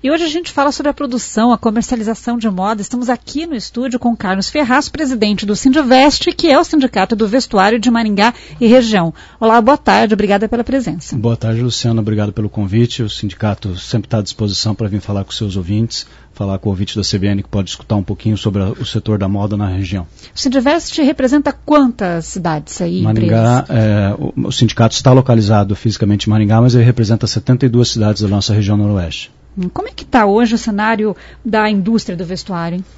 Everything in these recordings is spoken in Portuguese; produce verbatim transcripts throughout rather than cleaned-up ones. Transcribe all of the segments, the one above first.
E hoje a gente fala sobre a produção, a comercialização de moda. Estamos aqui no estúdio com Carlos Ferraz, presidente do Sindivest, que é o Sindicato do Vestuário de Maringá e região. Olá, boa tarde, obrigada pela presença. Boa tarde, Luciana, obrigado pelo convite. O sindicato sempre está à disposição para vir falar com seus ouvintes, falar com o ouvinte da C B N que pode escutar um pouquinho sobre a, o setor da moda na região. O Sindivest representa quantas cidades aí? Maringá, é, o, o sindicato está localizado fisicamente em Maringá, mas ele representa setenta e duas cidades da nossa região noroeste. Como é que está hoje o cenário da indústria do vestuário, hein?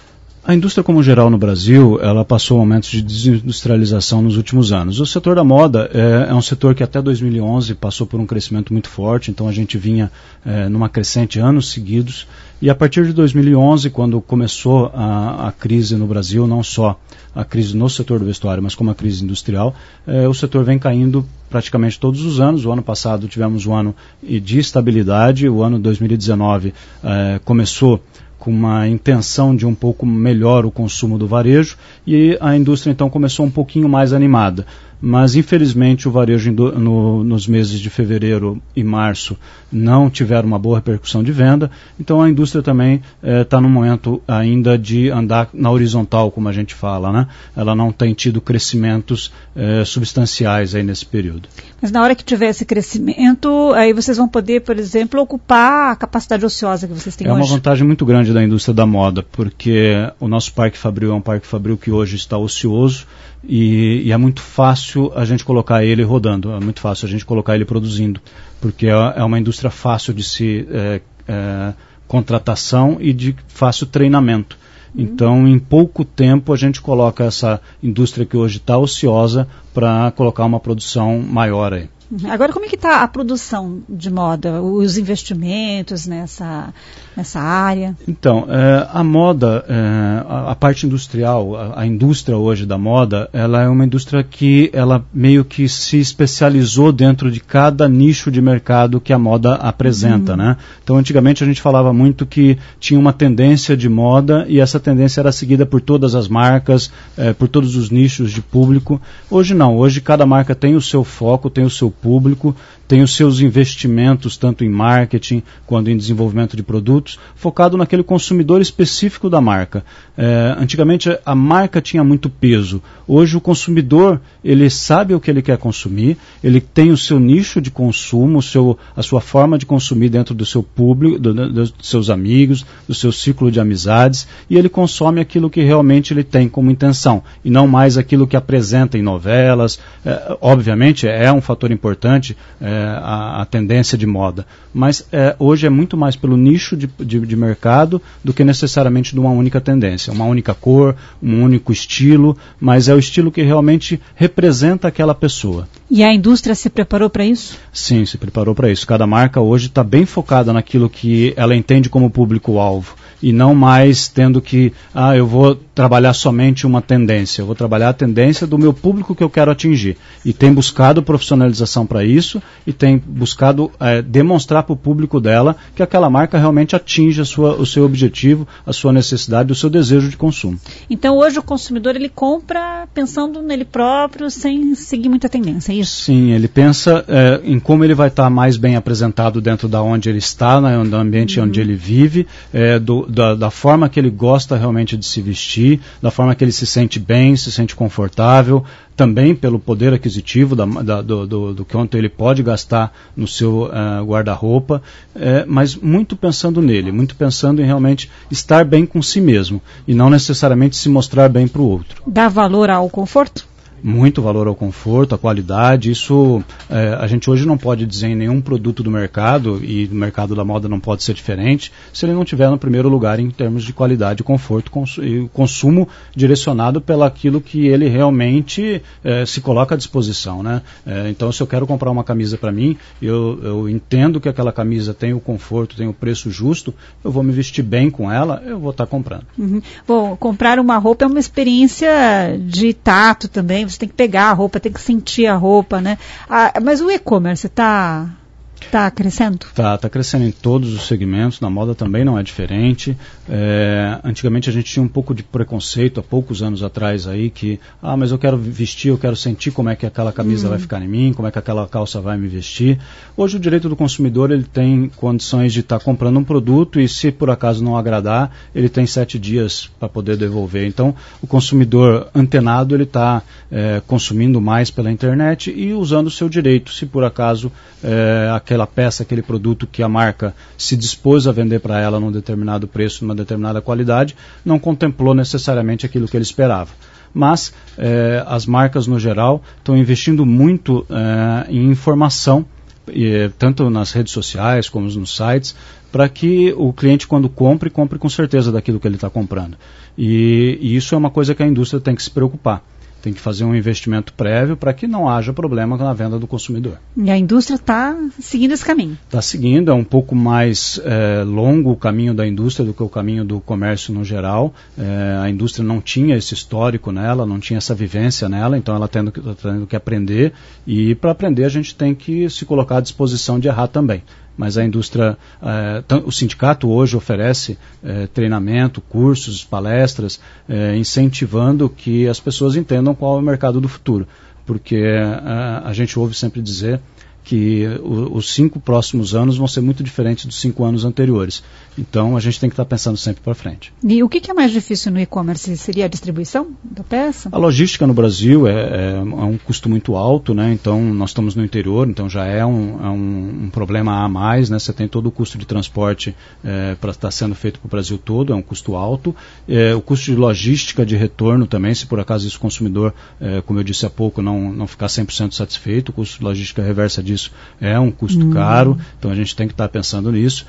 A indústria como geral no Brasil, ela passou momentos de desindustrialização nos últimos anos. O setor da moda é, é um setor que até dois mil e onze passou por um crescimento muito forte, então a gente vinha é, numa crescente anos seguidos, e a partir de dois mil e onze, quando começou a, a crise no Brasil, não só a crise no setor do vestuário, mas como a crise industrial, é, o setor vem caindo praticamente todos os anos. O ano passado tivemos um ano de estabilidade, o ano dois mil e dezenove é, começou com uma intenção de um pouco melhor o consumo do varejo, e a indústria então começou um pouquinho mais animada. Mas infelizmente o varejo no, nos meses de fevereiro e março não tiveram uma boa repercussão de venda, então a indústria também está eh, no momento ainda de andar na horizontal, como a gente fala, né? Ela não tem tido crescimentos eh, substanciais aí nesse período. Mas na hora que tiver esse crescimento, aí vocês vão poder, por exemplo, ocupar a capacidade ociosa que vocês têm é hoje? É uma vantagem muito grande da indústria da moda, porque o nosso parque fabril é um parque fabril que hoje está ocioso, E, e é muito fácil a gente colocar ele rodando, é muito fácil a gente colocar ele produzindo, porque é, é uma indústria fácil de se é, é, contratação e de fácil treinamento. Uhum. Então, em pouco tempo, a gente coloca essa indústria que hoje está ociosa para colocar uma produção maior aí. Agora, como é que está a produção de moda, os investimentos nessa, nessa área? Então, é, a moda, é, a, a parte industrial, a, a indústria hoje da moda, ela é uma indústria que ela meio que se especializou dentro de cada nicho de mercado que a moda apresenta, uhum. né? Então, antigamente a gente falava muito que tinha uma tendência de moda e essa tendência era seguida por todas as marcas, é, por todos os nichos de público. Hoje não, hoje cada marca tem o seu foco, tem o seu público, tem os seus investimentos tanto em marketing quanto em desenvolvimento de produtos, focado naquele consumidor específico da marca. É, antigamente a marca tinha muito peso. Hoje o consumidor, ele sabe o que ele quer consumir, ele tem o seu nicho de consumo, o seu, a sua forma de consumir dentro do seu público, do, do, dos seus amigos, do seu ciclo de amizades, e ele consome aquilo que realmente ele tem como intenção, e não mais aquilo que apresenta em novelas. É, obviamente é um fator importante, é, a, a tendência de moda, mas é, hoje é muito mais pelo nicho de, de, de mercado do que necessariamente de uma única tendência, uma única cor, um único estilo, mas é o estilo que realmente representa aquela pessoa. E a indústria se preparou para isso? Sim, se preparou para isso. Cada marca hoje está bem focada naquilo que ela entende como público-alvo, e não mais tendo que, ah, eu vou trabalhar somente uma tendência, eu vou trabalhar a tendência do meu público que eu quero atingir. E tem buscado profissionalização para isso, e tem buscado é, demonstrar para o público dela que aquela marca realmente atinge a sua, o seu objetivo, a sua necessidade, o seu desejo de consumo. Então hoje o consumidor ele compra pensando nele próprio, sem seguir muita tendência, é isso? Sim, ele pensa é, em como ele vai estar mais bem apresentado dentro da onde ele está, né, no ambiente uhum. onde ele vive, é, do, da, da forma que ele gosta realmente de se vestir, da forma que ele se sente bem, se sente confortável, também pelo poder aquisitivo da, da, do, do, do quanto ele pode gastar no seu uh, guarda-roupa, é, mas muito pensando nele, muito pensando em realmente estar bem com si mesmo e não necessariamente se mostrar bem para o outro. Dá valor ao conforto? Muito valor ao conforto, à qualidade. Isso é, a gente hoje não pode dizer em nenhum produto do mercado, e o mercado da moda não pode ser diferente, se ele não tiver no primeiro lugar em termos de qualidade, conforto cons- e consumo direcionado pelo aquilo que ele realmente é, se coloca à disposição, né? É, então, se eu quero comprar uma camisa para mim, eu, eu entendo que aquela camisa tem o conforto, tem o preço justo, eu vou me vestir bem com ela, eu vou estar comprando. Uhum. Bom, comprar uma roupa é uma experiência de tato também. Você tem que pegar a roupa, tem que sentir a roupa, né? Ah, mas o e-commerce está Está crescendo? Está tá crescendo em todos os segmentos, na moda também não é diferente. É, antigamente a gente tinha um pouco de preconceito, há poucos anos atrás aí, que, ah, mas eu quero vestir, eu quero sentir como é que aquela camisa hum. vai ficar em mim, como é que aquela calça vai me vestir. Hoje o direito do consumidor, ele tem condições de estar tá comprando um produto e se por acaso não agradar, ele tem sete dias para poder devolver. Então o consumidor antenado, ele está é, consumindo mais pela internet e usando o seu direito, se por acaso é, aquela peça, aquele produto que a marca se dispôs a vender para ela num determinado preço, numa determinada qualidade, não contemplou necessariamente aquilo que ele esperava. Mas eh, as marcas no geral estão investindo muito eh, em informação, eh, tanto nas redes sociais como nos sites, para que o cliente, quando compre, compre com certeza daquilo que ele está comprando. E, e isso é uma coisa que a indústria tem que se preocupar. Tem que fazer um investimento prévio para que não haja problema na venda do consumidor. E a indústria está seguindo esse caminho? Está seguindo, é um pouco mais é, longo o caminho da indústria do que o caminho do comércio no geral. É, a indústria não tinha esse histórico nela, não tinha essa vivência nela, então ela está tendo, tendo que aprender, e para aprender a gente tem que se colocar à disposição de errar também. Mas a indústria, eh, o sindicato hoje oferece eh, treinamento, cursos, palestras, eh, incentivando que as pessoas entendam qual é o mercado do futuro. Porque eh, a gente ouve sempre dizer que o, os cinco próximos anos vão ser muito diferentes dos cinco anos anteriores. Então, a gente tem que estar pensando sempre para frente. E o que, que é mais difícil no e-commerce? Seria a distribuição da peça? A logística no Brasil é, é, é um custo muito alto, né? Então, nós estamos no interior, então já é um, é um, um problema a mais, né? Você tem todo o custo de transporte é, para estar sendo feito para o Brasil todo, é um custo alto. É, o custo de logística de retorno também, se por acaso esse consumidor, é, como eu disse há pouco, não, não ficar cem por cento satisfeito, o custo de logística reversa disso. Isso é um custo hum. caro, então a gente tem que estar pensando nisso.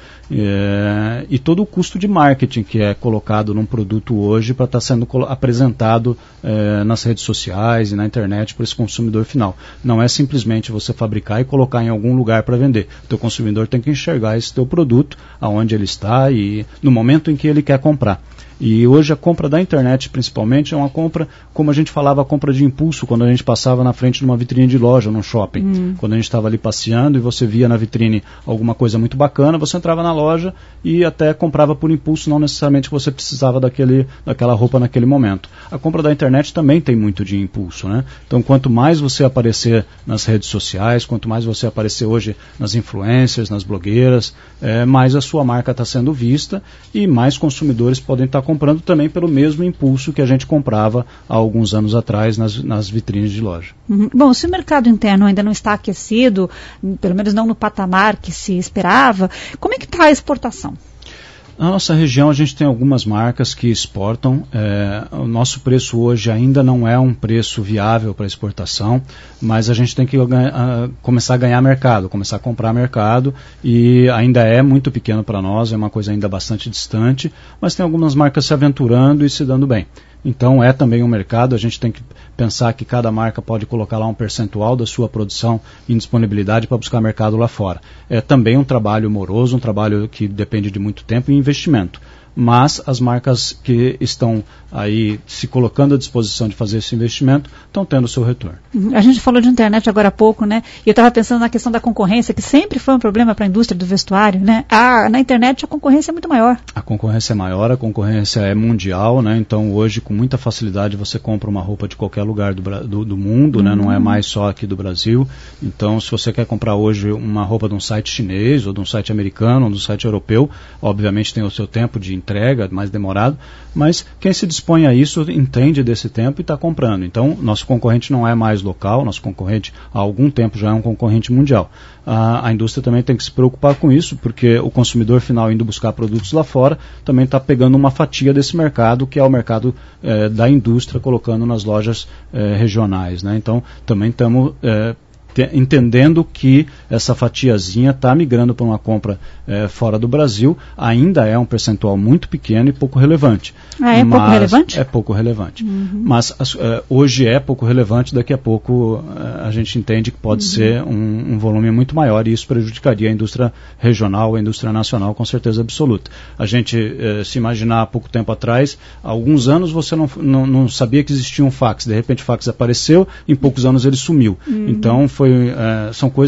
É, e todo o custo de marketing que é colocado num produto hoje para estar sendo apresentado é, nas redes sociais e na internet para esse consumidor final. Não é simplesmente você fabricar e colocar em algum lugar para vender. O teu consumidor tem que enxergar esse teu produto, aonde ele está e no momento em que ele quer comprar. E hoje a compra da internet, principalmente, é uma compra, como a gente falava, a compra de impulso, quando a gente passava na frente de uma vitrine de loja, num shopping. Hum. Quando a gente estava ali passeando e você via na vitrine alguma coisa muito bacana, você entrava na loja e até comprava por impulso, não necessariamente você precisava daquele, daquela roupa naquele momento. A compra da internet também tem muito de impulso, né? Então, quanto mais você aparecer nas redes sociais, quanto mais você aparecer hoje nas influencers, nas blogueiras, é, mais a sua marca está sendo vista e mais consumidores podem estar comprando também pelo mesmo impulso que a gente comprava há alguns anos atrás nas, nas vitrines de loja. Uhum. Bom, se o mercado interno ainda não está aquecido, pelo menos não no patamar que se esperava, como é que está a exportação? Na nossa região a gente tem algumas marcas que exportam. É, o nosso preço hoje ainda não é um preço viável para exportação, mas a gente tem que a, começar a ganhar mercado, começar a comprar mercado, e ainda é muito pequeno para nós, é uma coisa ainda bastante distante, mas tem algumas marcas se aventurando e se dando bem. Então é também um mercado, a gente tem que pensar que cada marca pode colocar lá um percentual da sua produção em disponibilidade para buscar mercado lá fora. É também um trabalho moroso, um trabalho que depende de muito tempo e investimento. Mas as marcas que estão aí se colocando à disposição de fazer esse investimento estão tendo o seu retorno. A gente falou de internet agora há pouco, né? E eu estava pensando na questão da concorrência, que sempre foi um problema para a indústria do vestuário, né? Ah, na internet a concorrência é muito maior. A concorrência é maior, a concorrência é mundial, né? Então hoje com muita facilidade você compra uma roupa de qualquer lugar do, do, do mundo, uhum. né? Não é mais só aqui do Brasil. Então se você quer comprar hoje uma roupa de um site chinês, ou de um site americano, ou de um site europeu, obviamente tem o seu tempo de entrega, mais demorado, mas quem se dispõe a isso entende desse tempo e está comprando. Então, nosso concorrente não é mais local, nosso concorrente há algum tempo já é um concorrente mundial. A, a indústria também tem que se preocupar com isso, porque o consumidor final indo buscar produtos lá fora também está pegando uma fatia desse mercado, que é o mercado eh, da indústria, colocando nas lojas eh, regionais, né? Então, também estamos eh, entendendo que essa fatiazinha está migrando para uma compra eh, fora do Brasil. Ainda é um percentual muito pequeno e pouco relevante. Ah, é pouco relevante? É pouco relevante. Uhum. Mas eh, hoje é pouco relevante, daqui a pouco eh, a gente entende que pode uhum. ser um, um volume muito maior, e isso prejudicaria a indústria regional, a indústria nacional, com certeza absoluta. A gente eh, se imaginar há pouco tempo atrás, há alguns anos você não, não, não sabia que existia um fax, de repente o fax apareceu, em poucos anos ele sumiu. Uhum. Então foi Foi, é, são coisas que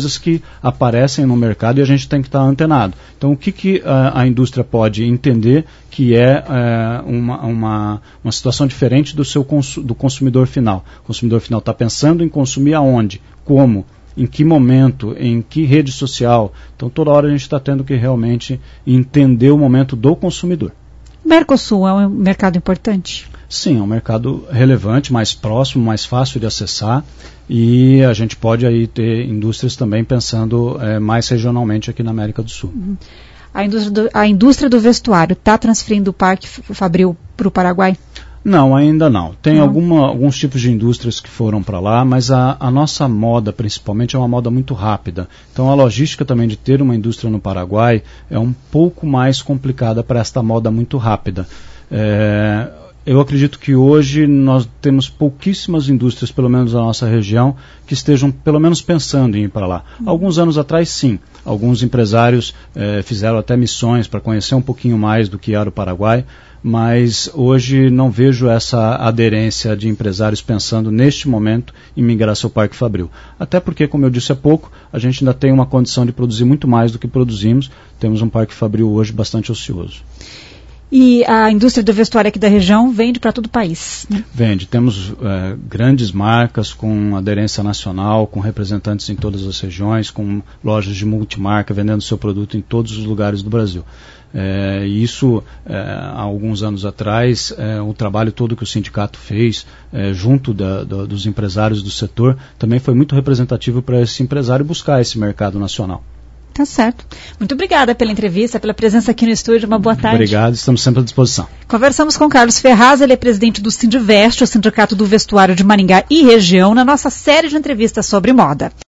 aparecem no mercado e a gente tem que estar antenado. Então, o que, que a, a indústria pode entender que é, é uma, uma, uma situação diferente do, seu consu, do consumidor final? O consumidor final está pensando em consumir aonde, como, em que momento, em que rede social. Então, toda hora a gente está tendo que realmente entender o momento do consumidor. Mercosul é um mercado importante? Sim, é um mercado relevante, mais próximo, mais fácil de acessar, e a gente pode aí ter indústrias também pensando é, mais regionalmente aqui na América do Sul. Uhum. A indústria do, a indústria do vestuário está transferindo o Parque Fabril para o Paraguai? Não, ainda não. Tem não. Alguma, alguns tipos de indústrias que foram para lá, mas a, a nossa moda, principalmente, é uma moda muito rápida. Então, a logística também de ter uma indústria no Paraguai é um pouco mais complicada para esta moda muito rápida. É, eu acredito que hoje nós temos pouquíssimas indústrias, pelo menos na nossa região, que estejam pelo menos pensando em ir para lá. Uhum. Alguns anos atrás, sim. Alguns empresários eh, fizeram até missões para conhecer um pouquinho mais do que era o Paraguai, mas hoje não vejo essa aderência de empresários pensando neste momento em migrar seu Parque Fabril. Até porque, como eu disse há pouco, a gente ainda tem uma condição de produzir muito mais do que produzimos. Temos um Parque Fabril hoje bastante ocioso. E a indústria do vestuário aqui da região vende para todo o país, né? Vende. Temos é, grandes marcas com aderência nacional, com representantes em todas as regiões, com lojas de multimarca vendendo seu produto em todos os lugares do Brasil. É, e isso, é, há alguns anos atrás, é, o trabalho todo que o sindicato fez é, junto da, da, dos empresários do setor também foi muito representativo para esse empresário buscar esse mercado nacional. Tá certo. Muito obrigada pela entrevista, pela presença aqui no estúdio. Uma boa tarde. Obrigado, estamos sempre à disposição. Conversamos com Carlos Ferraz, ele é presidente do Sindivest, o Sindicato do Vestuário de Maringá e região, na nossa série de entrevistas sobre moda.